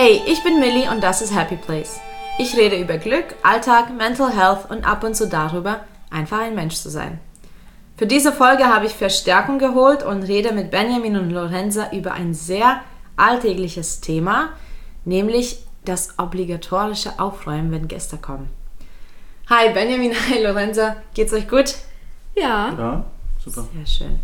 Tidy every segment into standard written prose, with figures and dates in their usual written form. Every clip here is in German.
Hey, ich bin Millie und das ist Happy Place. Ich rede über Glück, Alltag, Mental Health und ab und zu darüber, einfach ein Mensch zu sein. Für diese Folge habe ich Verstärkung geholt und rede mit Benjamin und Lorenza über ein sehr alltägliches Thema, nämlich das obligatorische Aufräumen, wenn Gäste kommen. Hi Benjamin, hi Lorenza, geht's euch gut? Ja, super. Sehr schön.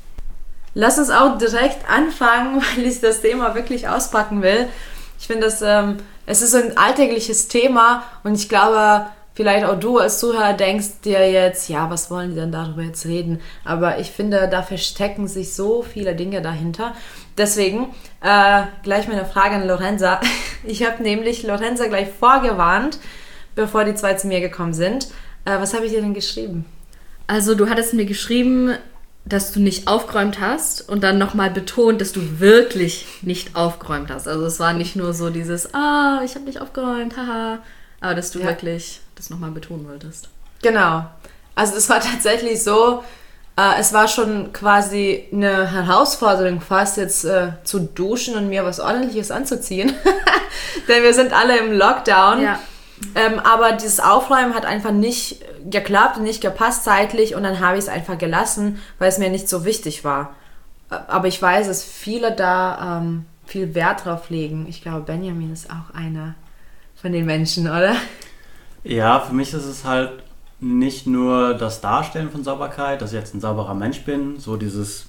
Lass uns auch direkt anfangen, weil ich das Thema wirklich auspacken will. Ich finde, es ist ein alltägliches Thema und ich glaube, vielleicht auch du als Zuhörer denkst dir jetzt, ja, was wollen die denn darüber jetzt reden? Aber ich finde, da verstecken sich so viele Dinge dahinter. Deswegen gleich meine Frage an Lorenza. Ich habe nämlich Lorenza gleich vorgewarnt, bevor die zwei zu mir gekommen sind. Was habe ich dir denn geschrieben? Also du hattest mir geschrieben, dass du nicht aufgeräumt hast und dann nochmal betont, dass du wirklich nicht aufgeräumt hast. Also es war nicht nur so dieses, ich habe nicht aufgeräumt, haha, aber dass du wirklich das nochmal betonen wolltest. Genau. Also es war tatsächlich so, es war schon quasi eine Herausforderung fast jetzt zu duschen und mir was Ordentliches anzuziehen. Denn wir sind alle im Lockdown. Ja. Aber dieses Aufräumen hat einfach nicht geklappt und nicht gepasst zeitlich und dann habe ich es einfach gelassen, weil es mir nicht so wichtig war. Aber ich weiß, dass viele da viel Wert drauf legen. Ich glaube, Benjamin ist auch einer von den Menschen, oder? Ja, für mich ist es halt nicht nur das Darstellen von Sauberkeit, dass ich jetzt ein sauberer Mensch bin, so dieses,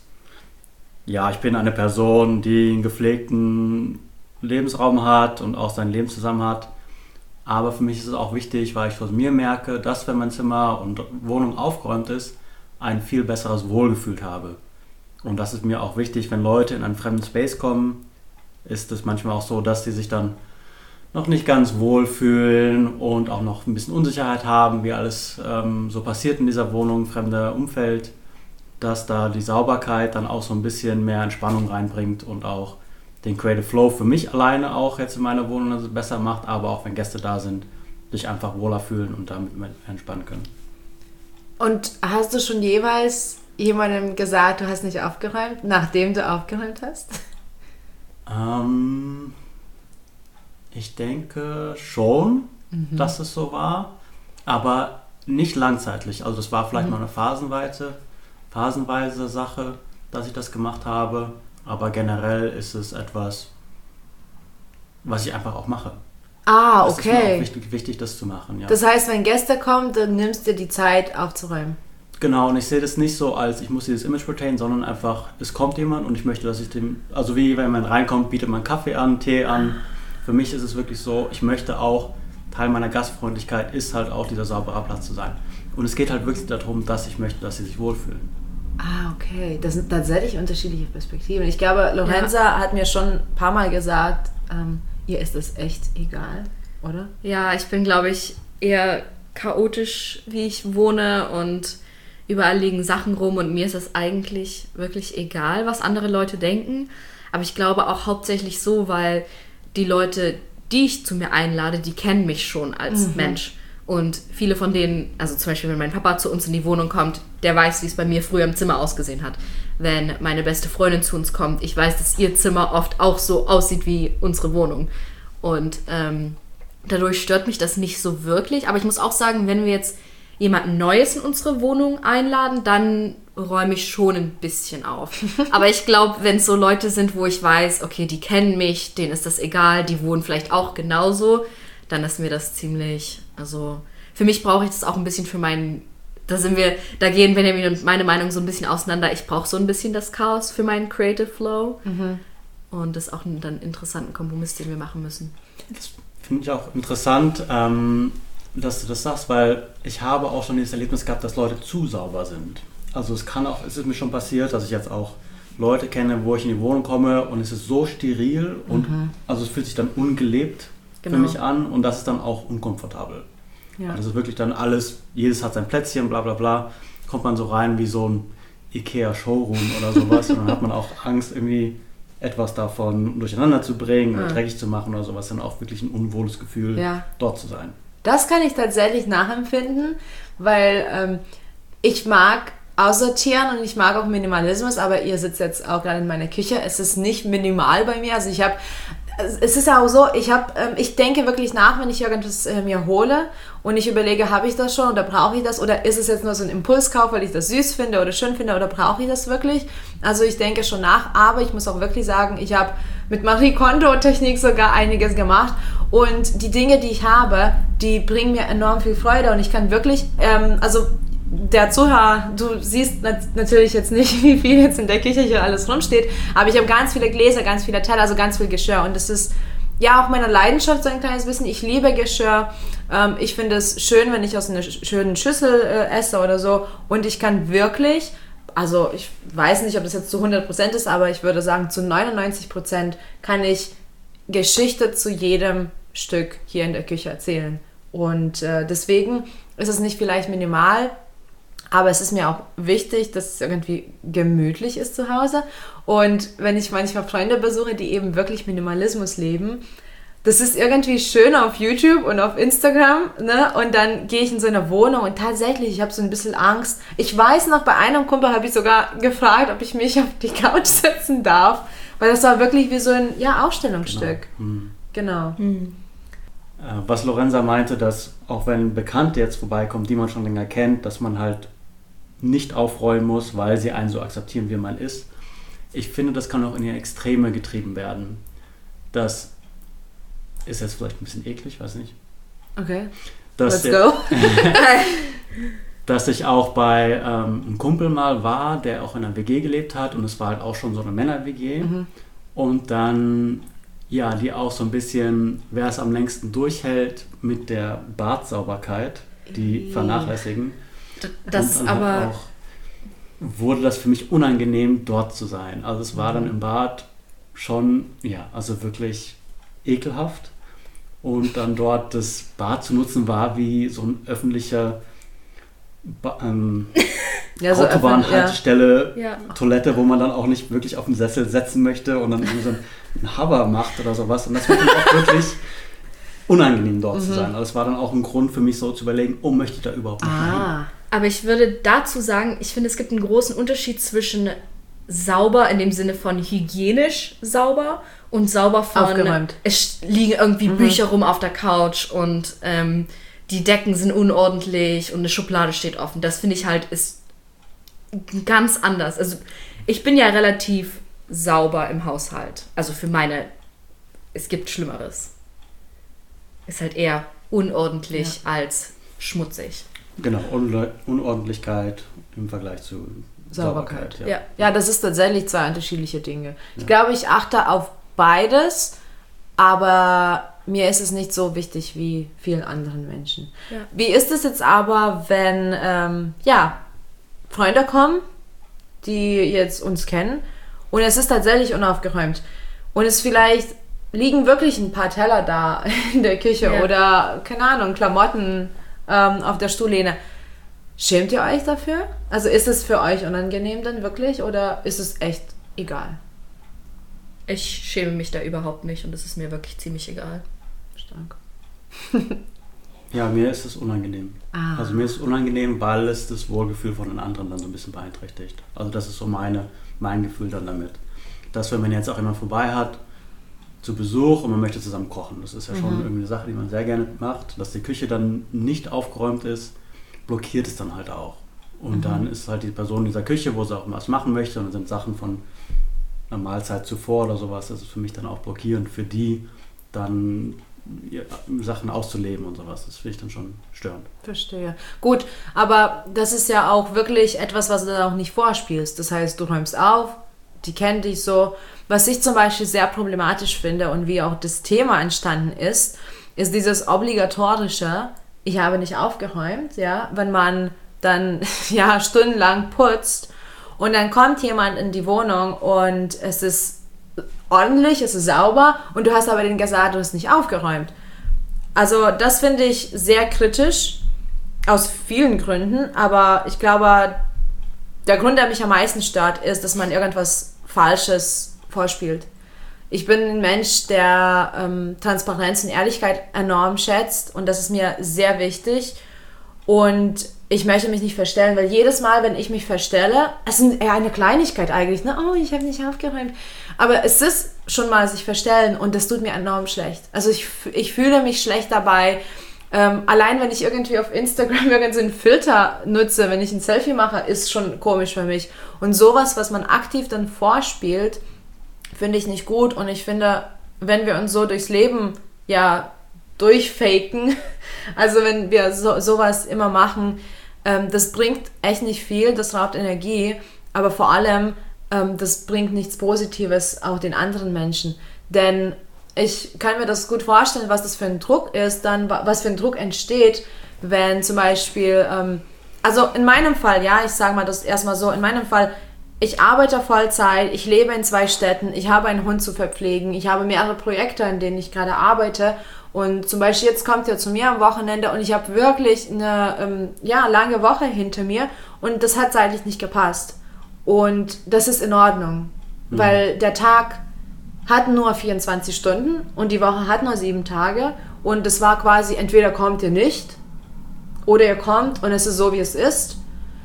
ja, ich bin eine Person, die einen gepflegten Lebensraum hat und auch sein Leben zusammen hat. Aber für mich ist es auch wichtig, weil ich von mir merke, dass wenn mein Zimmer und Wohnung aufgeräumt ist, ein viel besseres Wohlgefühl habe. Und das ist mir auch wichtig, wenn Leute in einen fremden Space kommen, ist es manchmal auch so, dass sie sich dann noch nicht ganz wohl fühlen und auch noch ein bisschen Unsicherheit haben, wie alles so passiert in dieser Wohnung, fremder Umfeld, dass da die Sauberkeit dann auch so ein bisschen mehr Entspannung reinbringt und auch den Creative Flow für mich alleine auch jetzt in meiner Wohnung besser macht, aber auch wenn Gäste da sind, sich einfach wohler fühlen und damit entspannen können. Und hast du schon jeweils jemandem gesagt, du hast nicht aufgeräumt, nachdem du aufgeräumt hast? Ich denke schon, dass es so war, aber nicht langzeitlich. Also das war vielleicht mal eine phasenweise Sache, dass ich das gemacht habe. Aber generell ist es etwas, was ich einfach auch mache. Okay. Es ist mir auch wichtig, das zu machen. Ja. Das heißt, wenn Gäste kommen, dann nimmst du dir die Zeit aufzuräumen. Genau, und ich sehe das nicht so als, ich muss dieses Image retain, sondern einfach, es kommt jemand und ich möchte, dass ich dem, also wie wenn man reinkommt, bietet man Kaffee an, Tee an. Für mich ist es wirklich so, ich möchte auch, Teil meiner Gastfreundlichkeit ist halt auch dieser saubere Platz zu sein. Und es geht halt wirklich darum, dass ich möchte, dass sie sich wohlfühlen. Okay. Das sind tatsächlich unterschiedliche Perspektiven. Ich glaube, Lorenza hat mir schon ein paar Mal gesagt, ihr ist das echt egal, oder? Ja, ich bin, glaube ich, eher chaotisch, wie ich wohne und überall liegen Sachen rum und mir ist es eigentlich wirklich egal, was andere Leute denken. Aber ich glaube auch hauptsächlich so, weil die Leute, die ich zu mir einlade, die kennen mich schon als Mensch. Und viele von denen, also zum Beispiel, wenn mein Papa zu uns in die Wohnung kommt, der weiß, wie es bei mir früher im Zimmer ausgesehen hat. Wenn meine beste Freundin zu uns kommt, ich weiß, dass ihr Zimmer oft auch so aussieht wie unsere Wohnung. Und dadurch stört mich das nicht so wirklich. Aber ich muss auch sagen, wenn wir jetzt jemanden Neues in unsere Wohnung einladen, dann räume ich schon ein bisschen auf. Aber ich glaube, wenn es so Leute sind, wo ich weiß, okay, die kennen mich, denen ist das egal, die wohnen vielleicht auch genauso, dann ist mir das ziemlich, also für mich brauche ich das auch ein bisschen für meinen, da gehen Benjamin und meine Meinung so ein bisschen auseinander. Ich brauche so ein bisschen das Chaos für meinen Creative Flow. Und das ist auch dann einen interessanten Kompromiss, den wir machen müssen. Das finde ich auch interessant, dass du das sagst, weil ich habe auch schon dieses Erlebnis gehabt, dass Leute zu sauber sind. Also es ist mir schon passiert, dass ich jetzt auch Leute kenne, wo ich in die Wohnung komme und es ist so steril und also es fühlt sich dann ungelebt für mich an und das ist dann auch unkomfortabel. Ja. Also das ist wirklich dann alles, jedes hat sein Plätzchen, bla bla bla, kommt man so rein wie so ein Ikea-Showroom oder sowas und dann hat man auch Angst, irgendwie etwas davon durcheinander zu bringen oder dreckig zu machen oder sowas, dann auch wirklich ein unwohles Gefühl, dort zu sein. Das kann ich tatsächlich nachempfinden, weil ich mag aussortieren und ich mag auch Minimalismus, aber ihr sitzt jetzt auch gerade in meiner Küche. Es ist nicht minimal bei mir. Also ich habe es ist ja auch so, ich denke wirklich nach, wenn ich irgendwas mir hole und ich überlege, habe ich das schon oder brauche ich das oder ist es jetzt nur so ein Impulskauf, weil ich das süß finde oder schön finde oder brauche ich das wirklich? Also ich denke schon nach, aber ich muss auch wirklich sagen, ich habe mit Marie Kondo-Technik sogar einiges gemacht und die Dinge, die ich habe, die bringen mir enorm viel Freude und ich kann wirklich, also der Zuhörer, du siehst natürlich jetzt nicht, wie viel jetzt in der Küche hier alles rumsteht, aber ich habe ganz viele Gläser, ganz viele Teller, also ganz viel Geschirr und das ist ja auch meine Leidenschaft so ein kleines bisschen. Ich liebe Geschirr, ich finde es schön, wenn ich aus einer schönen Schüssel esse oder so und ich kann wirklich, also ich weiß nicht, ob das jetzt zu 100% ist, aber ich würde sagen, zu 99% kann ich Geschichte zu jedem Stück hier in der Küche erzählen und deswegen ist es nicht vielleicht minimal, aber es ist mir auch wichtig, dass es irgendwie gemütlich ist zu Hause. Und wenn ich manchmal Freunde besuche, die eben wirklich Minimalismus leben, das ist irgendwie schön auf YouTube und auf Instagram, ne? Und dann gehe ich in so eine Wohnung und tatsächlich, ich habe so ein bisschen Angst. Ich weiß noch, bei einem Kumpel habe ich sogar gefragt, ob ich mich auf die Couch setzen darf, weil das war wirklich wie so ein Ausstellungsstück. Genau. Was Lorenza meinte, dass auch wenn Bekannte jetzt vorbeikommen, die man schon länger kennt, dass man halt nicht aufräumen muss, weil sie einen so akzeptieren, wie man ist. Ich finde, das kann auch in die Extreme getrieben werden. Das ist jetzt vielleicht ein bisschen eklig, weiß nicht. Okay, let's go. Dass ich auch bei einem Kumpel mal war, der auch in einer WG gelebt hat und es war halt auch schon so eine Männer-WG. Und dann, ja, die auch so ein bisschen, wer es am längsten durchhält mit der Badsauberkeit, die vernachlässigen. Das und aber... Halt auch wurde das für mich unangenehm, dort zu sein. Also es war dann im Bad schon, ja, also wirklich ekelhaft. Und dann dort das Bad zu nutzen war wie so ein öffentlicher Autobahnhaltestelle, Toilette, wo man dann auch nicht wirklich auf den Sessel setzen möchte und dann so ein Hover macht oder sowas. Und das war dann auch wirklich unangenehm dort zu sein. Also es war dann auch ein Grund für mich so zu überlegen, möchte ich da überhaupt noch rein? Aber ich würde dazu sagen, ich finde, es gibt einen großen Unterschied zwischen sauber in dem Sinne von hygienisch sauber und sauber von aufgeräumt. Es liegen irgendwie Bücher rum auf der Couch und die Decken sind unordentlich und eine Schublade steht offen. Das finde ich halt ist ganz anders. Also ich bin ja relativ sauber im Haushalt. Also für meine, es gibt Schlimmeres. Ist halt eher unordentlich als schmutzig. Genau, Unordentlichkeit im Vergleich zu Sauberkeit. Ja, das ist tatsächlich zwei unterschiedliche Dinge. Ich glaube, ich achte auf beides, aber mir ist es nicht so wichtig wie vielen anderen Menschen. Ja. Wie ist es jetzt aber, wenn Freunde kommen, die jetzt uns kennen und es ist tatsächlich unaufgeräumt und es vielleicht liegen wirklich ein paar Teller da in der Küche oder, keine Ahnung, Klamotten auf der Stuhllehne. Schämt ihr euch dafür? Also ist es für euch unangenehm dann wirklich oder ist es echt egal? Ich schäme mich da überhaupt nicht und es ist mir wirklich ziemlich egal. Stark. Ja, mir ist es unangenehm. Also mir ist es unangenehm, weil es das Wohlgefühl von den anderen dann so ein bisschen beeinträchtigt. Also das ist so mein Gefühl dann damit. Dass wenn man jetzt auch jemand vorbei hat, zu Besuch und man möchte zusammen kochen. Das ist ja schon irgendwie eine Sache, die man sehr gerne macht. Dass die Küche dann nicht aufgeräumt ist, blockiert es dann halt auch. Und dann ist halt die Person in dieser Küche, wo sie auch was machen möchte und dann sind Sachen von einer Mahlzeit zuvor oder sowas, das ist für mich dann auch blockierend für die, dann Sachen auszuleben und sowas. Das finde ich dann schon störend. Verstehe. Gut, aber das ist ja auch wirklich etwas, was du dann auch nicht vorspielst. Das heißt, du räumst auf, die kennen dich so. Was ich zum Beispiel sehr problematisch finde und wie auch das Thema entstanden ist dieses obligatorische, ich habe nicht aufgeräumt, ja, wenn man dann stundenlang putzt und dann kommt jemand in die Wohnung und es ist ordentlich, es ist sauber und du hast aber den gesagt, du hast nicht aufgeräumt. Also das finde ich sehr kritisch, aus vielen Gründen, aber ich glaube, der Grund, der mich am meisten stört, ist, dass man irgendwas Falsches vorspielt. Ich bin ein Mensch, der Transparenz und Ehrlichkeit enorm schätzt und das ist mir sehr wichtig und ich möchte mich nicht verstellen, weil jedes Mal, wenn ich mich verstelle, es ist eher eine Kleinigkeit eigentlich, ne? Oh, ich habe nicht aufgeräumt, aber es ist schon mal sich verstellen und das tut mir enorm schlecht. Also ich fühle mich schlecht dabei. Allein wenn ich irgendwie auf Instagram irgendeinen Filter nutze, wenn ich ein Selfie mache, ist schon komisch für mich. Und sowas, was man aktiv dann vorspielt, finde ich nicht gut. Und ich finde, wenn wir uns so durchs Leben durchfaken, also wenn wir sowas immer machen, das bringt echt nicht viel, das raubt Energie, aber vor allem, das bringt nichts Positives auch den anderen Menschen. Denn ich kann mir das gut vorstellen, was das für ein Druck ist, dann was für ein Druck entsteht, wenn zum Beispiel, also in meinem Fall, ich sage mal das erstmal so, in meinem Fall, ich arbeite Vollzeit, ich lebe in 2 Städten, ich habe einen Hund zu verpflegen, ich habe mehrere Projekte, an denen ich gerade arbeite und zum Beispiel jetzt kommt er zu mir am Wochenende und ich habe wirklich eine lange Woche hinter mir und das hat zeitlich nicht gepasst und das ist in Ordnung, weil der Tag hat nur 24 Stunden und die Woche hat nur 7 Tage und es war quasi, entweder kommt ihr nicht oder ihr kommt und es ist so, wie es ist.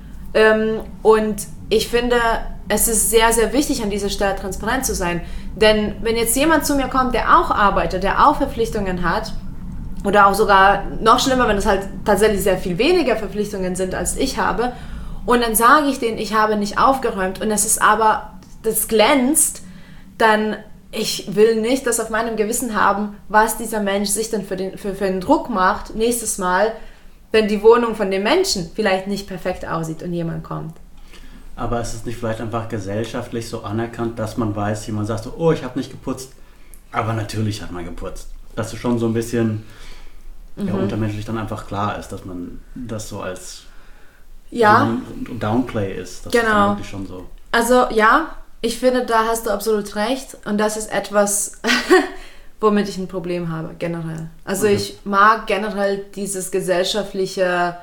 Und ich finde, es ist sehr, sehr wichtig, an dieser Stelle transparent zu sein. Denn wenn jetzt jemand zu mir kommt, der auch arbeitet, der auch Verpflichtungen hat oder auch sogar noch schlimmer, wenn es halt tatsächlich sehr viel weniger Verpflichtungen sind, als ich habe und dann sage ich denen, ich habe nicht aufgeräumt und es ist aber, das glänzt, dann ich will nicht das auf meinem Gewissen haben, was dieser Mensch sich dann für den Druck macht, nächstes Mal, wenn die Wohnung von dem Menschen vielleicht nicht perfekt aussieht und jemand kommt. Aber ist es nicht vielleicht einfach gesellschaftlich so anerkannt, dass man weiß, jemand sagt so, oh, ich habe nicht geputzt, aber natürlich hat man geputzt. Dass es schon so ein bisschen untermenschlich dann einfach klar ist, dass man das so als so ein Downplay ist. Das ist dann wirklich schon so. Also ich finde, da hast du absolut recht und das ist etwas, womit ich ein Problem habe, generell. Also ich mag generell dieses gesellschaftliche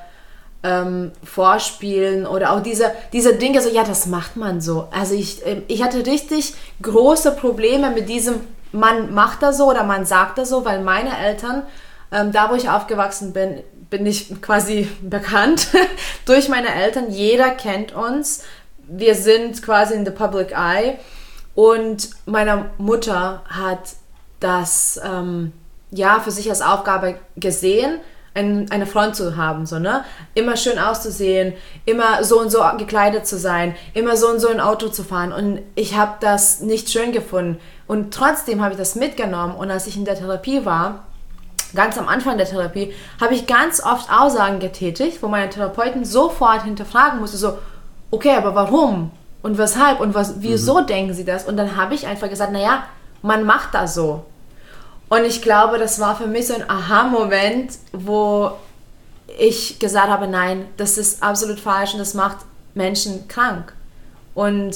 Vorspielen oder auch diese Dinge, so das macht man so. Also ich hatte richtig große Probleme mit diesem, man macht das so oder man sagt das so, weil meine Eltern, da wo ich aufgewachsen bin ich quasi bekannt durch meine Eltern, jeder kennt uns. Wir sind quasi in the public eye und meine Mutter hat das für sich als Aufgabe gesehen, eine Freund zu haben, so, ne? Immer schön auszusehen, immer so und so gekleidet zu sein, immer so und so ein Auto zu fahren und ich habe das nicht schön gefunden und trotzdem habe ich das mitgenommen und als ich in der Therapie war, ganz am Anfang der Therapie, habe ich ganz oft Aussagen getätigt, wo meine Therapeuten sofort hinterfragen musste, so, okay, aber warum und weshalb und wieso denken sie das? Und dann habe ich einfach gesagt, man macht das so. Und ich glaube, das war für mich so ein Aha-Moment, wo ich gesagt habe, nein, das ist absolut falsch und das macht Menschen krank. Und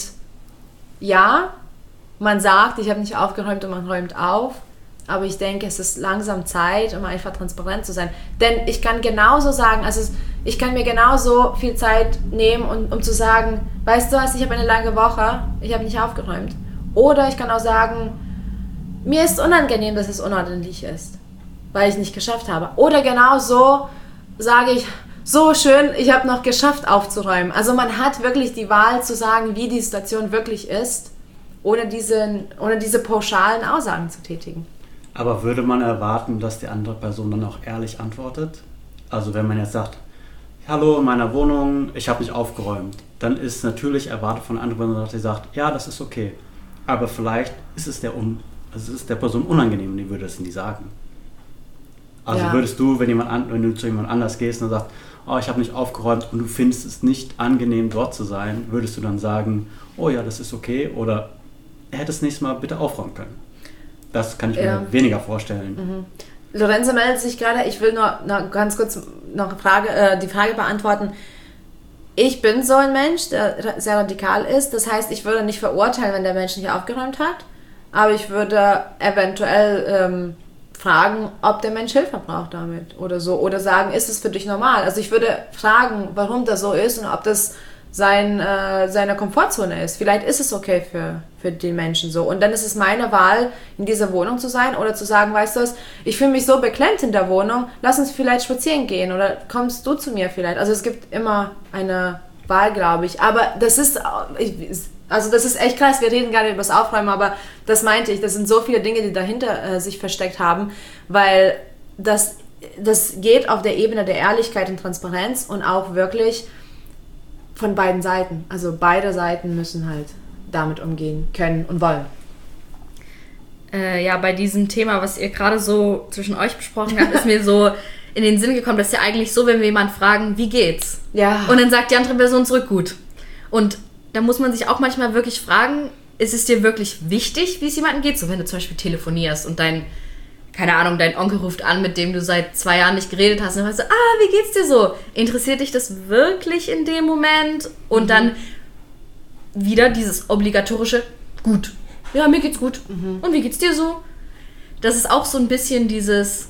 man sagt, ich habe nicht aufgeräumt und man räumt auf, aber ich denke, es ist langsam Zeit, um einfach transparent zu sein. Denn ich kann genauso sagen, ich kann mir genauso viel Zeit nehmen, um zu sagen, weißt du was, ich habe eine lange Woche, ich habe nicht aufgeräumt. Oder ich kann auch sagen, mir ist unangenehm, dass es unordentlich ist, weil ich nicht geschafft habe. Oder genauso sage ich, so schön, ich habe noch geschafft aufzuräumen. Also man hat wirklich die Wahl zu sagen, wie die Situation wirklich ist, ohne diese pauschalen Aussagen zu tätigen. Aber würde man erwarten, dass die andere Person dann auch ehrlich antwortet? Also wenn man jetzt sagt, hallo, in meiner Wohnung, ich habe nicht aufgeräumt, dann ist natürlich erwartet von der anderen Person, dass sie sagt, ja, das ist okay. Aber vielleicht ist es der Person unangenehm, die würde es nie sagen. Also würdest du, wenn du zu jemand anders gehst und sagst, oh, ich habe nicht aufgeräumt und du findest es nicht angenehm, dort zu sein, würdest du dann sagen, oh ja, das ist okay oder er hätte es nächstes Mal bitte aufräumen können? Das kann ich mir weniger vorstellen. Lorenzo meldet sich gerade. Ich will nur ganz kurz noch die Frage beantworten. Ich bin so ein Mensch, der sehr radikal ist. Das heißt, ich würde nicht verurteilen, wenn der Mensch nicht aufgeräumt hat. Aber ich würde eventuell fragen, ob der Mensch Hilfe braucht damit oder so. Oder sagen, ist es für dich normal? Also ich würde fragen, warum das so ist und ob das seine Komfortzone ist. Vielleicht ist es okay für den Menschen so. Und dann ist es meine Wahl, in dieser Wohnung zu sein oder zu sagen, weißt du was, ich fühle mich so beklemmt in der Wohnung, lass uns vielleicht spazieren gehen oder kommst du zu mir vielleicht. Also es gibt immer eine Wahl, glaube ich. Aber das ist, Also das ist echt krass, wir reden gerade über das Aufräumen, aber das meinte ich, das sind so viele Dinge, die dahinter sich versteckt haben, weil das geht auf der Ebene der Ehrlichkeit und Transparenz und auch wirklich von beiden Seiten. Also beide Seiten müssen halt damit umgehen können und wollen. Ja, bei diesem Thema, was ihr gerade so zwischen euch besprochen habt, ist mir so in den Sinn gekommen, dass ja eigentlich so, wenn wir jemanden fragen, wie geht's? Ja. Und dann sagt die andere Person zurück, gut. Und da muss man sich auch manchmal wirklich fragen, ist es dir wirklich wichtig, wie es jemandem geht? So, wenn du zum Beispiel telefonierst und dein Onkel ruft an, mit dem du seit 2 Jahren nicht geredet hast, und dann sagst du, wie geht's dir so? Interessiert dich das wirklich in dem Moment? Und dann wieder dieses obligatorische, gut. Ja, mir geht's gut. Und wie geht's dir so? Das ist auch so ein bisschen dieses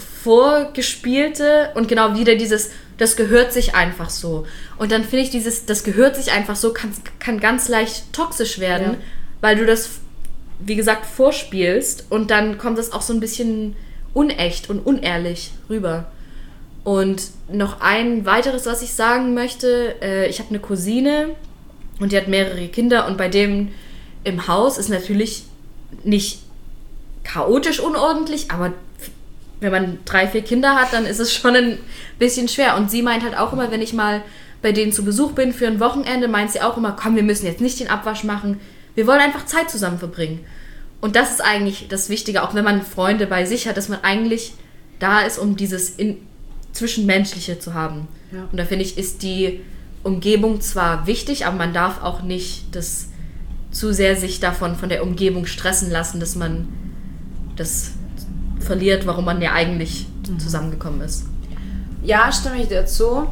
Vorgespielte und genau wieder dieses, das gehört sich einfach so. Und dann finde ich das gehört sich einfach so, kann ganz leicht toxisch werden, weil du das, wie gesagt, vorspielst und dann kommt das auch so ein bisschen unecht und unehrlich rüber. Und noch ein weiteres, was ich sagen möchte, ich habe eine Cousine und die hat mehrere Kinder und bei dem im Haus ist natürlich nicht chaotisch unordentlich, aber wenn man 3, 4 Kinder hat, dann ist es schon ein bisschen schwer. Und sie meint halt auch immer, wenn ich mal bei denen zu Besuch bin für ein Wochenende, meint sie auch immer, komm, wir müssen jetzt nicht den Abwasch machen, wir wollen einfach Zeit zusammen verbringen. Und das ist eigentlich das Wichtige, auch wenn man Freunde bei sich hat, dass man eigentlich da ist, um dieses Zwischenmenschliche zu haben. Ja. Und da finde ich, ist die Umgebung zwar wichtig, aber man darf auch nicht das zu sehr sich von der Umgebung stressen lassen, dass man das verliert, warum man ja eigentlich zusammengekommen ist. Ja, stimme ich dir zu.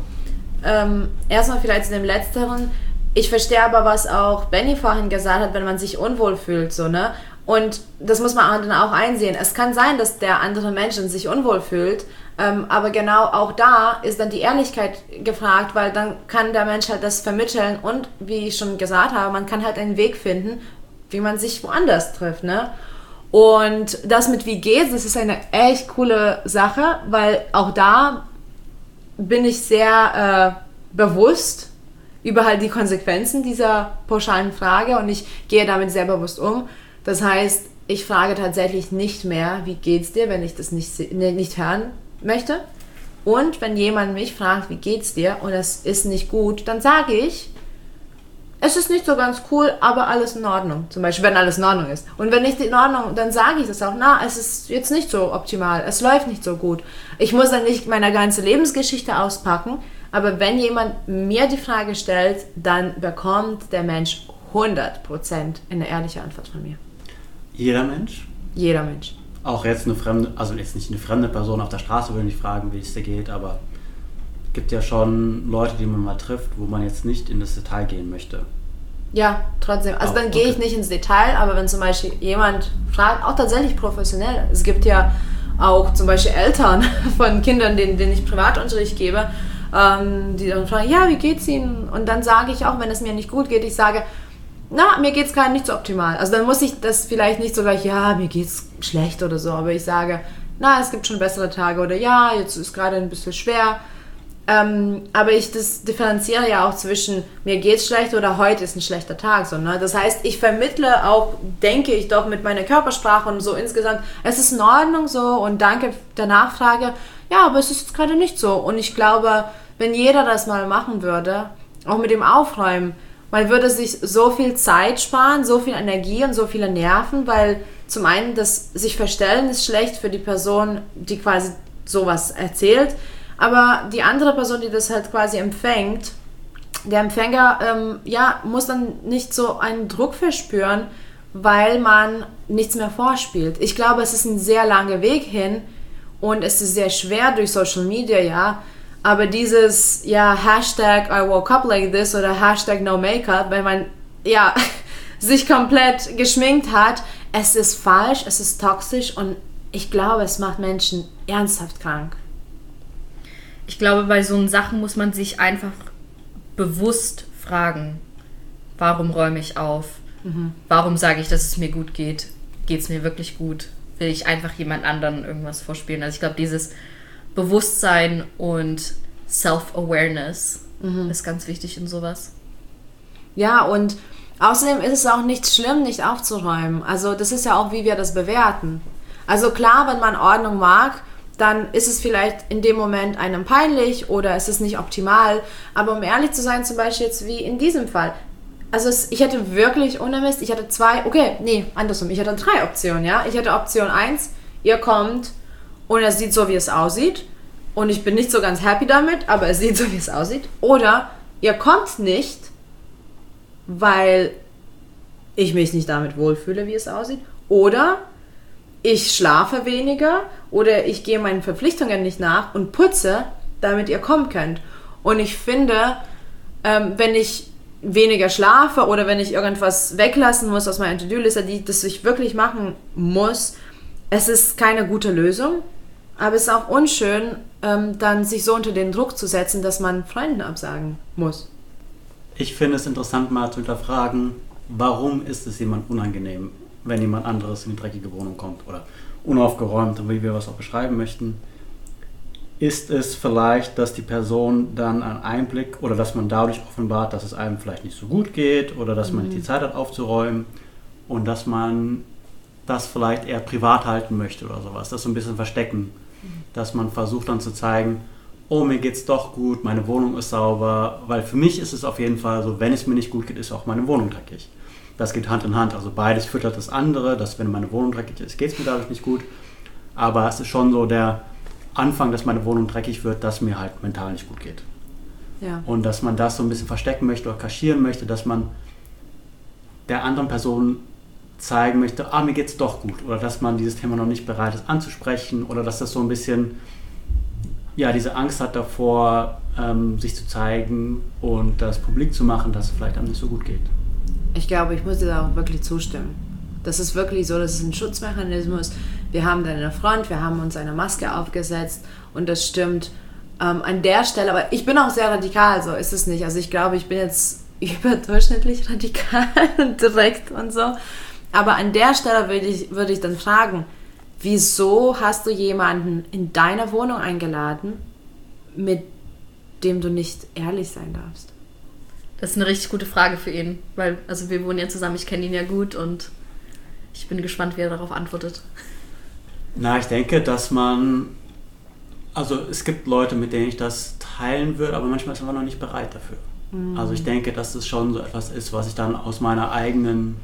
Erstmal vielleicht zu dem Letzteren. Ich verstehe aber, was auch Benny vorhin gesagt hat, wenn man sich unwohl fühlt, so, ne? Und das muss man dann auch einsehen. Es kann sein, dass der andere Mensch sich unwohl fühlt, aber genau auch da ist dann die Ehrlichkeit gefragt, weil dann kann der Mensch halt das vermitteln und, wie ich schon gesagt habe, man kann halt einen Weg finden, wie man sich woanders trifft, ne? Und das mit wie geht's, das ist eine echt coole Sache, weil auch da bin ich sehr bewusst über halt die Konsequenzen dieser pauschalen Frage und ich gehe damit sehr bewusst um. Das heißt, ich frage tatsächlich nicht mehr, wie geht's dir, wenn ich das nicht hören möchte. Und wenn jemand mich fragt, wie geht's dir und es ist nicht gut, dann sage ich, es ist nicht so ganz cool, aber alles in Ordnung. Zum Beispiel, wenn alles in Ordnung ist. Und wenn nicht in Ordnung, dann sage ich das auch. Es ist jetzt nicht so optimal. Es läuft nicht so gut. Ich muss dann nicht meine ganze Lebensgeschichte auspacken. Aber wenn jemand mir die Frage stellt, dann bekommt der Mensch 100% eine ehrliche Antwort von mir. Jeder Mensch? Jeder Mensch. Auch jetzt eine fremde, also jetzt nicht eine fremde Person auf der Straße will nicht fragen, wie es dir geht, aber es gibt ja schon Leute, die man mal trifft, wo man jetzt nicht in das Detail gehen möchte. Ja, trotzdem. Also dann gehe ich nicht ins Detail, aber wenn zum Beispiel jemand fragt, auch tatsächlich professionell, es gibt ja auch zum Beispiel Eltern von Kindern, denen ich Privatunterricht gebe, die dann fragen, ja, wie geht's Ihnen? Und dann sage ich auch, wenn es mir nicht gut geht, ich sage, mir geht's gerade nicht so optimal. Also dann muss ich das vielleicht nicht so gleich, ja, mir geht's schlecht oder so, aber ich sage, es gibt schon bessere Tage oder ja, jetzt ist gerade ein bisschen schwer. Aber ich das differenziere ja auch zwischen mir geht's schlecht oder heute ist ein schlechter Tag. So, ne? Das heißt, ich vermittle auch, denke ich doch, mit meiner Körpersprache und so insgesamt, es ist in Ordnung so und danke der Nachfrage, ja, aber es ist jetzt gerade nicht so. Und ich glaube, wenn jeder das mal machen würde, auch mit dem Aufräumen, man würde sich so viel Zeit sparen, so viel Energie und so viele Nerven, weil zum einen das sich verstellen ist schlecht für die Person, die quasi sowas erzählt, aber die andere Person, die das halt quasi empfängt, der Empfänger, muss dann nicht so einen Druck verspüren, weil man nichts mehr vorspielt. Ich glaube, es ist ein sehr langer Weg hin und es ist sehr schwer durch Social Media, ja, aber dieses, Hashtag I woke up like this oder Hashtag no makeup, wenn man, sich komplett geschminkt hat, es ist falsch, es ist toxisch und ich glaube, es macht Menschen ernsthaft krank. Ich glaube, bei so Sachen muss man sich einfach bewusst fragen, warum räume ich auf? Warum sage ich, dass es mir gut geht? Geht es mir wirklich gut? Will ich einfach jemand anderen irgendwas vorspielen? Also ich glaube, dieses Bewusstsein und Self-Awareness ist ganz wichtig in sowas. Ja, und Außerdem ist es auch nicht schlimm, nicht aufzuräumen. Also das ist ja auch, wie wir das bewerten. Also klar, wenn man Ordnung mag, dann ist es vielleicht in dem Moment einem peinlich oder es ist nicht optimal. Aber um ehrlich zu sein, zum Beispiel jetzt wie in diesem Fall. Also ich hätte wirklich ohne Mist, ich hatte 3 Optionen, ja. Ich hatte Option 1, ihr kommt und es sieht so, wie es aussieht. Und ich bin nicht so ganz happy damit, aber es sieht so, wie es aussieht. Oder ihr kommt nicht, weil ich mich nicht damit wohlfühle, wie es aussieht. Oder ich schlafe weniger oder ich gehe meinen Verpflichtungen nicht nach und putze, damit ihr kommen könnt. Und ich finde, wenn ich weniger schlafe oder wenn ich irgendwas weglassen muss aus meiner To-Do-Liste, das ich wirklich machen muss, es ist keine gute Lösung. Aber es ist auch unschön, dann sich so unter den Druck zu setzen, dass man Freunden absagen muss. Ich finde es interessant, mal zu hinterfragen, warum ist es jemand unangenehm, wenn jemand anderes in die dreckige Wohnung kommt oder unaufgeräumt, wie wir was auch beschreiben möchten. Ist es vielleicht, dass die Person dann einen Einblick oder dass man dadurch offenbart, dass es einem vielleicht nicht so gut geht oder dass man nicht die Zeit hat aufzuräumen und dass man das vielleicht eher privat halten möchte oder sowas, das so ein bisschen verstecken, dass man versucht dann zu zeigen, oh, mir geht's doch gut, meine Wohnung ist sauber, weil für mich ist es auf jeden Fall so, wenn es mir nicht gut geht, ist auch meine Wohnung dreckig. Das geht Hand in Hand, also beides füttert das andere, dass wenn meine Wohnung dreckig ist, geht es mir dadurch nicht gut, aber es ist schon so der Anfang, dass meine Wohnung dreckig wird, dass mir halt mental nicht gut geht. Ja. Und dass man das so ein bisschen verstecken möchte oder kaschieren möchte, dass man der anderen Person zeigen möchte, mir geht's doch gut, oder dass man dieses Thema noch nicht bereit ist anzusprechen oder dass das so ein bisschen, ja, diese Angst hat davor, sich zu zeigen und das publik zu machen, dass es vielleicht einem nicht so gut geht. Ich glaube, ich muss dir da auch wirklich zustimmen. Das ist wirklich so, das ist ein Schutzmechanismus. Wir haben dann eine Front, wir haben uns eine Maske aufgesetzt und das stimmt an der Stelle. Aber ich bin auch sehr radikal, so ist es nicht. Also ich glaube, ich bin jetzt überdurchschnittlich radikal und direkt und so. Aber an der Stelle würde ich dann fragen, wieso hast du jemanden in deine Wohnung eingeladen, mit dem du nicht ehrlich sein darfst? Das ist eine richtig gute Frage für ihn, weil also wir wohnen ja zusammen, ich kenne ihn ja gut und ich bin gespannt, wie er darauf antwortet. Na, ich denke, dass man, also es gibt Leute, mit denen ich das teilen würde, aber manchmal ist man noch nicht bereit dafür. Also ich denke, dass es schon so etwas ist, was ich dann aus meiner eigenen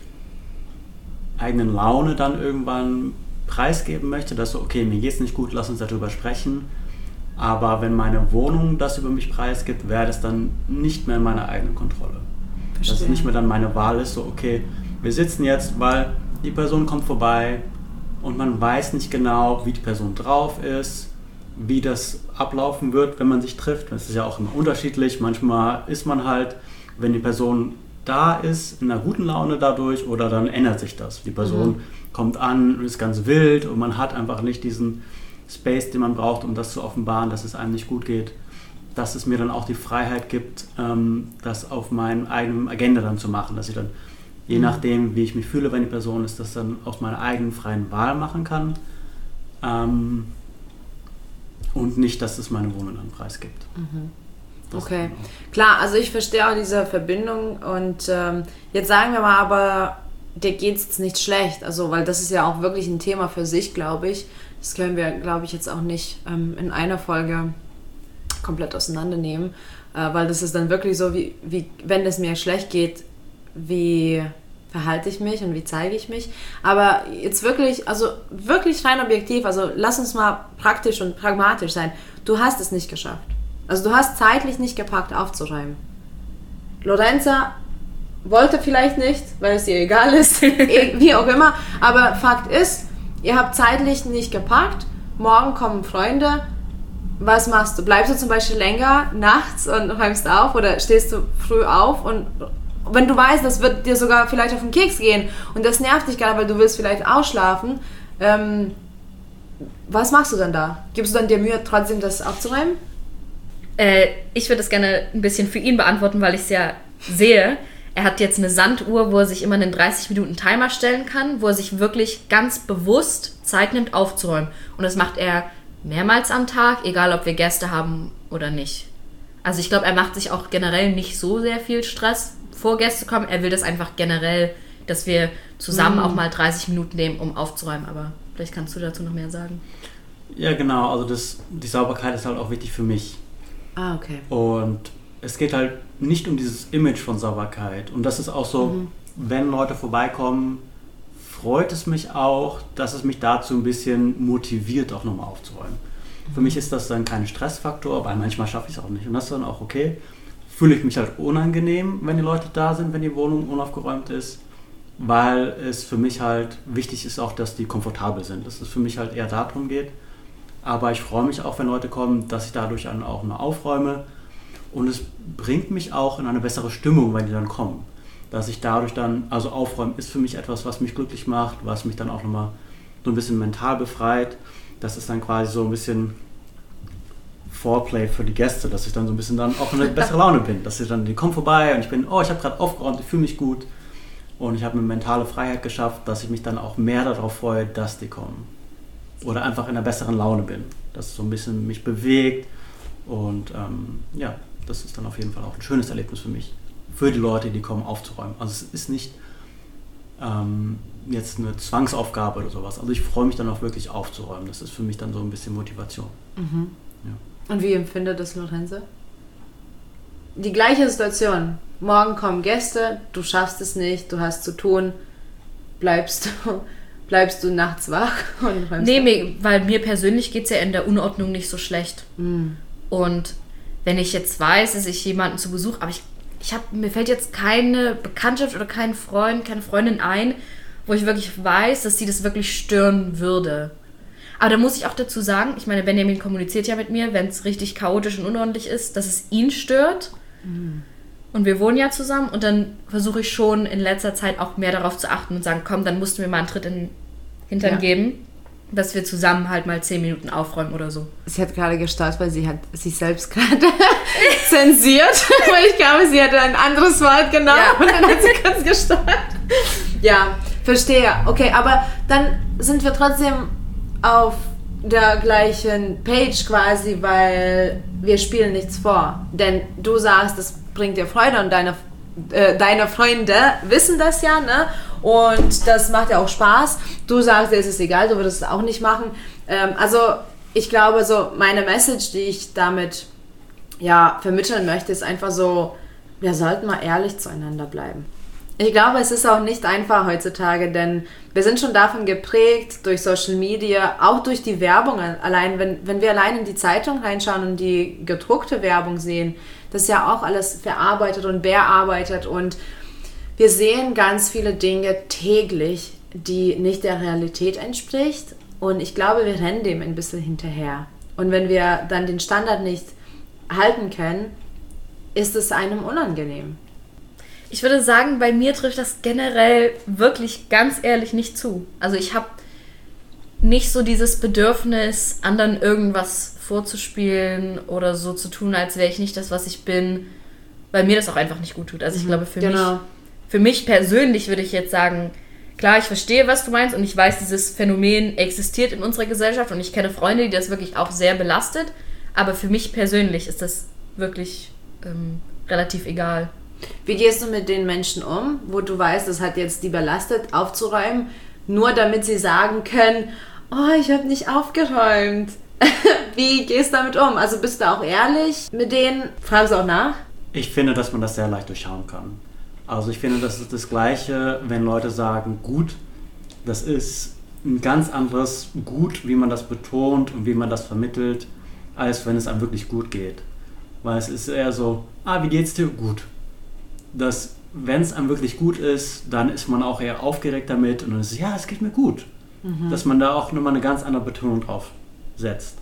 Laune dann irgendwann preisgeben möchte, dass so, okay, mir geht's nicht gut, lass uns darüber sprechen. Aber wenn meine Wohnung das über mich preisgibt, wäre das dann nicht mehr in meiner eigenen Kontrolle. Verstehe. Dass es nicht mehr dann meine Wahl ist, so okay, wir sitzen jetzt, weil die Person kommt vorbei und man weiß nicht genau, wie die Person drauf ist, wie das ablaufen wird, wenn man sich trifft. Das ist ja auch immer unterschiedlich. Manchmal ist man halt, wenn die Person da ist, in einer guten Laune dadurch oder dann ändert sich das. Die Person kommt an und ist ganz wild und man hat einfach nicht diesen Space, den man braucht, um das zu offenbaren, dass es einem nicht gut geht. Dass es mir dann auch die Freiheit gibt, das auf meinem eigenen Agenda dann zu machen, dass ich dann, je nachdem, wie ich mich fühle, wenn die Person ist, das dann aus meiner eigenen freien Wahl machen kann. Und nicht, dass es meine Wohnung dann preisgibt. Okay, klar, also ich verstehe auch diese Verbindung und jetzt sagen wir mal, aber dir geht es jetzt nicht schlecht, also weil das ist ja auch wirklich ein Thema für sich, glaube ich. Das können wir, glaube ich, jetzt auch nicht in einer Folge komplett auseinandernehmen, weil das ist dann wirklich so, wie wenn es mir schlecht geht, wie verhalte ich mich und wie zeige ich mich. Aber jetzt wirklich, also wirklich rein objektiv, also lass uns mal praktisch und pragmatisch sein. Du hast es nicht geschafft. Also du hast zeitlich nicht gepackt aufzuräumen. Lorenza wollte vielleicht nicht, weil es ihr egal ist, wie auch immer. Aber Fakt ist, ihr habt zeitlich nicht gepackt. Morgen kommen Freunde. Was machst du? Bleibst du zum Beispiel länger nachts und räumst auf oder stehst du früh auf? Und wenn du weißt, das wird dir sogar vielleicht auf den Keks gehen und das nervt dich gerade, weil du willst vielleicht ausschlafen, was machst du dann da? Gibst du dann dir Mühe, trotzdem das aufzuräumen? Ich würde das gerne ein bisschen für ihn beantworten, weil ich es ja sehe. Er hat jetzt eine Sanduhr, wo er sich immer einen 30-Minuten-Timer stellen kann, wo er sich wirklich ganz bewusst Zeit nimmt, aufzuräumen. Und das macht er mehrmals am Tag, egal ob wir Gäste haben oder nicht. Also ich glaube, er macht sich auch generell nicht so sehr viel Stress, bevor Gäste kommen. Er will das einfach generell, dass wir zusammen auch mal 30 Minuten nehmen, um aufzuräumen. Aber vielleicht kannst du dazu noch mehr sagen. Ja, genau. Also die Sauberkeit ist halt auch wichtig für mich. Ah, okay. Und es geht halt nicht um dieses Image von Sauberkeit. Und das ist auch so, wenn Leute vorbeikommen, freut es mich auch, dass es mich dazu ein bisschen motiviert, auch nochmal aufzuräumen. Für mich ist das dann kein Stressfaktor, weil manchmal schaffe ich es auch nicht. Und das ist dann auch okay. Fühle ich mich halt unangenehm, wenn die Leute da sind, wenn die Wohnung unaufgeräumt ist, weil es für mich halt wichtig ist auch, dass die komfortabel sind. Dass es für mich halt eher darum geht. Aber ich freue mich auch, wenn Leute kommen, dass ich dadurch dann auch nur aufräume. Und es bringt mich auch in eine bessere Stimmung, wenn die dann kommen. Dass ich dadurch dann, also aufräumen ist für mich etwas, was mich glücklich macht, was mich dann auch nochmal so ein bisschen mental befreit. Das ist dann quasi so ein bisschen Foreplay für die Gäste, dass ich dann so ein bisschen dann auch in eine bessere Laune bin. Dass die kommen vorbei und ich bin, ich habe gerade aufgeräumt, ich fühle mich gut. Und ich habe eine mentale Freiheit geschafft, dass ich mich dann auch mehr darauf freue, dass die kommen. Oder einfach in einer besseren Laune bin. Dass es so ein bisschen mich bewegt. Und das ist dann auf jeden Fall auch ein schönes Erlebnis für mich. Für die Leute, die kommen, aufzuräumen. Also es ist nicht jetzt eine Zwangsaufgabe oder sowas. Also ich freue mich dann auch wirklich aufzuräumen. Das ist für mich dann so ein bisschen Motivation. Mhm. Ja. Und wie empfindet das Lorenzo? Die gleiche Situation. Morgen kommen Gäste, du schaffst es nicht, du hast zu tun, bleibst du nachts wach? Weil mir persönlich geht es ja in der Unordnung nicht so schlecht. Und wenn ich jetzt weiß, dass ich jemanden zu Besuch, aber mir fällt jetzt keine Bekanntschaft oder kein Freund, keine Freundin ein, wo ich wirklich weiß, dass sie das wirklich stören würde. Aber da muss ich auch dazu sagen, ich meine, Benjamin kommuniziert ja mit mir, wenn es richtig chaotisch und unordentlich ist, dass es ihn stört. Und wir wohnen ja zusammen und dann versuche ich schon in letzter Zeit auch mehr darauf zu achten und sagen, komm, dann musst du mir mal einen Tritt in den Hintern geben, dass wir zusammen halt mal 10 Minuten aufräumen oder so. Sie hat gerade gestört, weil sie hat sich selbst gerade zensiert, weil ich glaube, sie hatte ein anderes Wort genommen und dann hat sie kurz gestört. Ja, verstehe. Okay, aber dann sind wir trotzdem auf der gleichen Page quasi, weil wir spielen nichts vor. Denn du sagst, das bringt dir Freude und deine Freunde wissen das ja, ne? Und das macht ja auch Spaß. Du sagst, dir ist es egal, du würdest es auch nicht machen. Also ich glaube, so meine Message, die ich damit vermitteln möchte, ist einfach so, wir sollten mal ehrlich zueinander bleiben. Ich glaube, es ist auch nicht einfach heutzutage, denn wir sind schon davon geprägt, durch Social Media, auch durch die Werbung. Allein, wenn wir allein in die Zeitung reinschauen und die gedruckte Werbung sehen, das ist ja auch alles verarbeitet und bearbeitet. Und wir sehen ganz viele Dinge täglich, die nicht der Realität entspricht. Und ich glaube, wir rennen dem ein bisschen hinterher. Und wenn wir dann den Standard nicht halten können, ist es einem unangenehm. Ich würde sagen, bei mir trifft das generell wirklich ganz ehrlich nicht zu. Also ich habe nicht so dieses Bedürfnis, anderen irgendwas vorzuspielen oder so zu tun, als wäre ich nicht das, was ich bin, weil mir das auch einfach nicht gut tut. Also ich glaube, für mich persönlich würde ich jetzt sagen, klar, ich verstehe, was du meinst und ich weiß, dieses Phänomen existiert in unserer Gesellschaft und ich kenne Freunde, die das wirklich auch sehr belastet, aber für mich persönlich ist das wirklich relativ egal. Wie gehst du mit den Menschen um, wo du weißt, das hat jetzt die belastet, aufzuräumen, nur damit sie sagen können, ich habe nicht aufgeräumt. Wie gehst du damit um? Also bist du auch ehrlich mit denen? Fragst du auch nach? Ich finde, dass man das sehr leicht durchschauen kann. Also ich finde, das ist das Gleiche, wenn Leute sagen, gut, das ist ein ganz anderes Gut, wie man das betont und wie man das vermittelt, als wenn es einem wirklich gut geht. Weil es ist eher so, wie geht's dir? Gut. Dass, wenn es einem wirklich gut ist, dann ist man auch eher aufgeregt damit und dann ist es, es geht mir gut. Dass man da auch nochmal eine ganz andere Betonung drauf setzt.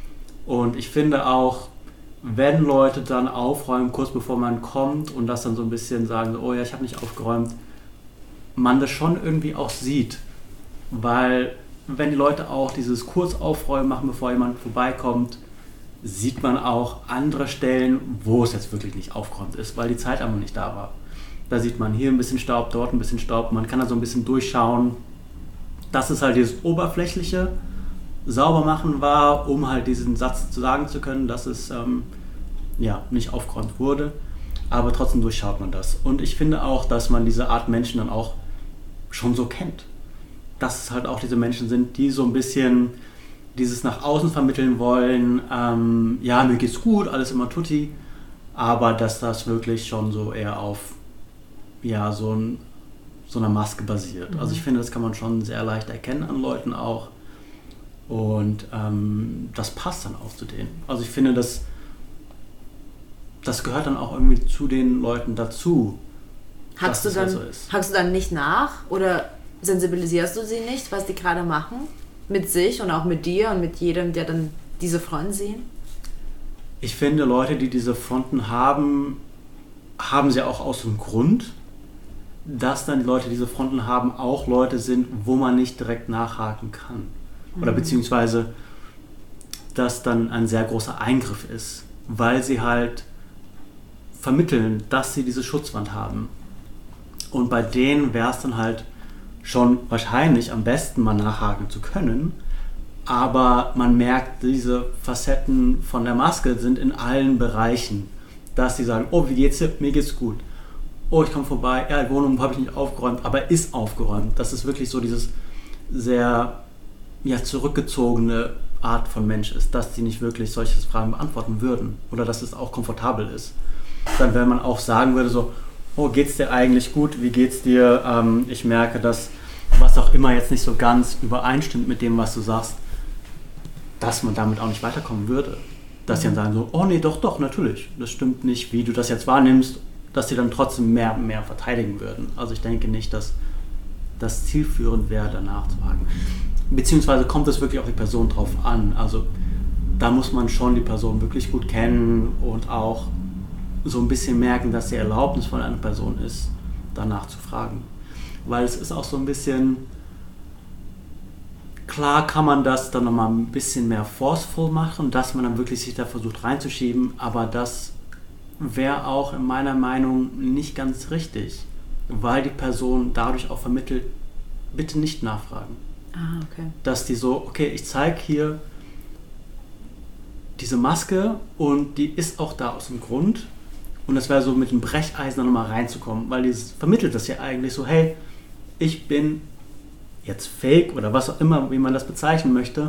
Und ich finde auch, wenn Leute dann aufräumen, kurz bevor man kommt und das dann so ein bisschen sagen, ich habe nicht aufgeräumt, man das schon irgendwie auch sieht. Weil wenn die Leute auch dieses Kurzaufräumen machen, bevor jemand vorbeikommt, sieht man auch andere Stellen, wo es jetzt wirklich nicht aufgeräumt ist, weil die Zeit einfach nicht da war. Da sieht man hier ein bisschen Staub, dort ein bisschen Staub, man kann da so ein bisschen durchschauen. Das ist halt dieses oberflächliche Saubermachen war, um halt diesen Satz sagen zu können, dass es nicht aufgeräumt wurde. aber trotzdem durchschaut man das. Und ich finde auch, dass man diese Art Menschen dann auch schon so kennt. Dass es halt auch diese Menschen sind, die so ein bisschen dieses nach außen vermitteln wollen, ja, mir geht's gut, alles immer tutti, aber dass das wirklich schon so eher auf ja, so einer Maske basiert. Also ich finde, das kann man schon sehr leicht erkennen an Leuten auch. Und das passt dann auch zu denen. Also ich finde, das gehört dann auch irgendwie zu den Leuten dazu. Hakst du dann nicht nach oder sensibilisierst du sie nicht, was die gerade machen? Mit sich und auch mit dir und mit jedem, der dann diese Front sehen? Ich finde, Leute, die diese Fronten haben, haben sie auch aus dem Grund, dass dann die Leute, die diese Fronten haben, auch Leute sind, wo man nicht direkt nachhaken kann. Oder beziehungsweise, dass dann ein sehr großer Eingriff ist, weil sie halt vermitteln, dass sie diese Schutzwand haben. Und bei denen wäre es dann halt schon wahrscheinlich am besten mal nachhaken zu können, aber man merkt, diese Facetten von der Maske sind in allen Bereichen, dass sie sagen, oh, wie geht's dir? Mir geht's gut. Oh, ich komme vorbei, ja, die Wohnung habe ich nicht aufgeräumt, aber ist aufgeräumt. Das ist wirklich so dieses sehr zurückgezogene Art von Mensch ist, dass die nicht wirklich solche Fragen beantworten würden oder dass es auch komfortabel ist. Dann, wenn man auch sagen würde so, oh, geht's dir eigentlich gut? Wie geht's dir? Ich merke, dass was auch immer jetzt nicht so ganz übereinstimmt mit dem, was du sagst, dass man damit auch nicht weiterkommen würde. Dass sie dann sagen so, oh nee, doch, natürlich. Das stimmt nicht, wie du das jetzt wahrnimmst, dass sie dann trotzdem mehr verteidigen würden. Also ich denke nicht, dass das zielführend wäre, danach zu fragen. Beziehungsweise kommt es wirklich auf die Person drauf an. Also da muss man schon die Person wirklich gut kennen und auch so ein bisschen merken, dass die Erlaubnis von einer Person ist, danach zu fragen. Weil es ist auch so ein bisschen, klar kann man das dann nochmal ein bisschen mehr forceful machen, dass man dann wirklich sich da versucht reinzuschieben, aber das wäre auch in meiner Meinung nicht ganz richtig, weil die Person dadurch auch vermittelt, bitte nicht nachfragen. Ah, okay. Dass die so, okay, ich zeige hier diese Maske und die ist auch da aus dem Grund. Und das wäre so mit dem Brecheisen dann nochmal reinzukommen, weil die vermittelt das ja eigentlich so, hey, ich bin jetzt fake oder was auch immer, wie man das bezeichnen möchte.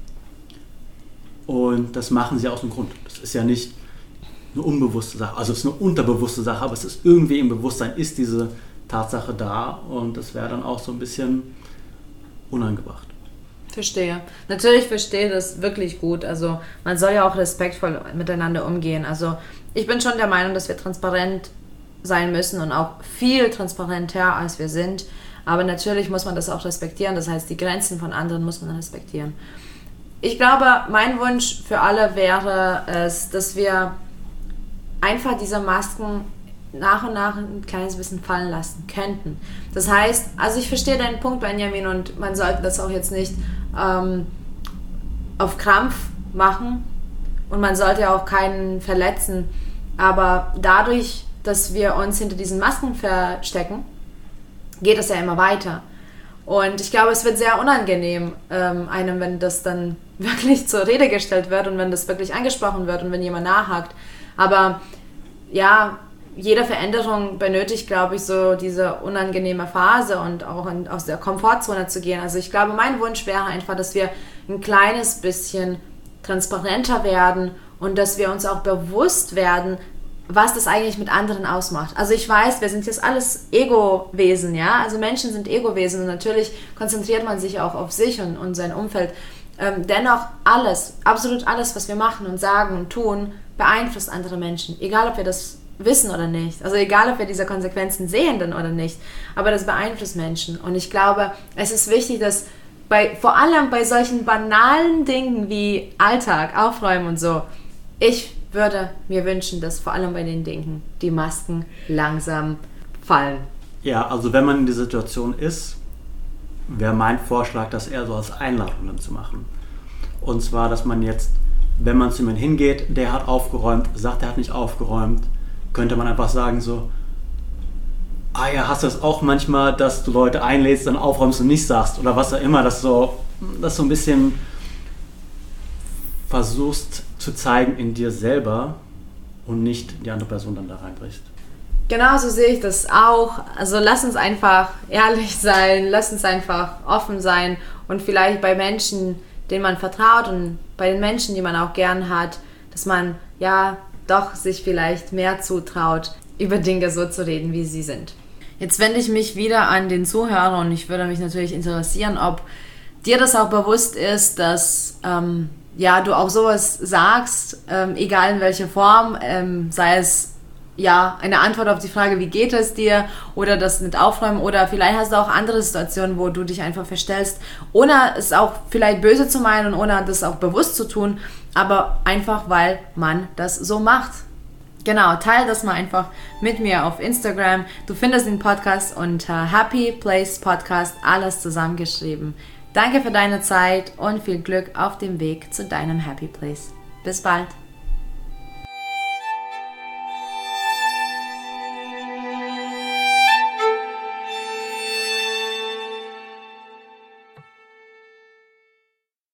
Und das machen sie aus dem Grund. Das ist ja nicht eine unbewusste Sache, also es ist eine unterbewusste Sache, aber es ist irgendwie im Bewusstsein, ist diese Tatsache da und das wäre dann auch so ein bisschen unangebracht. Verstehe. Natürlich verstehe das wirklich gut. Also man soll ja auch respektvoll miteinander umgehen. Also ich bin schon der Meinung, dass wir transparent sein müssen und auch viel transparenter, als wir sind. Aber natürlich muss man das auch respektieren. Das heißt, die Grenzen von anderen muss man respektieren. Ich glaube, mein Wunsch für alle wäre es, dass wir einfach diese Masken nach und nach ein kleines bisschen fallen lassen könnten. Das heißt, also ich verstehe deinen Punkt, Benjamin, und man sollte das auch jetzt nicht auf Krampf machen und man sollte auch keinen verletzen, aber dadurch, dass wir uns hinter diesen Masken verstecken, geht es ja immer weiter. Und ich glaube, es wird sehr unangenehm einem, wenn das dann wirklich zur Rede gestellt wird und wenn das wirklich angesprochen wird und wenn jemand nachhakt. Aber ja, jede Veränderung benötigt, glaube ich, so diese unangenehme Phase und auch aus der Komfortzone zu gehen. Also ich glaube, mein Wunsch wäre einfach, dass wir ein kleines bisschen transparenter werden und dass wir uns auch bewusst werden, was das eigentlich mit anderen ausmacht. Also ich weiß, wir sind jetzt alles Ego-Wesen, ja? Also Menschen sind Ego-Wesen und natürlich konzentriert man sich auch auf sich und sein Umfeld. Dennoch alles, absolut alles, was wir machen und sagen und tun, beeinflusst andere Menschen. Egal, ob wir das wissen oder nicht. Also egal, ob wir diese Konsequenzen sehen dann oder nicht. Aber das beeinflusst Menschen. Und ich glaube, es ist wichtig, dass vor allem bei solchen banalen Dingen wie Alltag, Aufräumen und so, ich würde mir wünschen, dass vor allem bei den Dingen die Masken langsam fallen. Ja, also wenn man in der Situation ist, wäre mein Vorschlag, das eher so als Einladung dann zu machen. Und zwar, dass man jetzt, wenn man zu jemandem hingeht, der hat aufgeräumt, sagt, er hat nicht aufgeräumt, könnte man einfach sagen so, ah ja, hast du das auch manchmal, dass du Leute einlädst, dann aufräumst und nicht sagst oder was auch immer, dass so ein bisschen versuchst zu zeigen in dir selber, und nicht die andere Person dann da reinbrichst. Genau so sehe ich das auch. Also lass uns einfach ehrlich sein, lass uns einfach offen sein und vielleicht bei Menschen, denen man vertraut und bei den Menschen, die man auch gern hat, dass man ja doch sich vielleicht mehr zutraut, über Dinge so zu reden, wie sie sind. Jetzt wende ich mich wieder an den Zuhörer und ich würde mich natürlich interessieren, ob dir das auch bewusst ist, dass du auch sowas sagst, egal in welcher Form, sei es ja eine Antwort auf die Frage, wie geht es dir, oder das mit Aufräumen, oder vielleicht hast du auch andere Situationen, wo du dich einfach verstellst, ohne es auch vielleicht böse zu meinen und ohne das auch bewusst zu tun, aber einfach, weil man das so macht. Genau, teile das mal einfach mit mir auf Instagram. Du findest den Podcast unter Happy Place Podcast, alles zusammengeschrieben. Danke für deine Zeit und viel Glück auf dem Weg zu deinem Happy Place. Bis bald.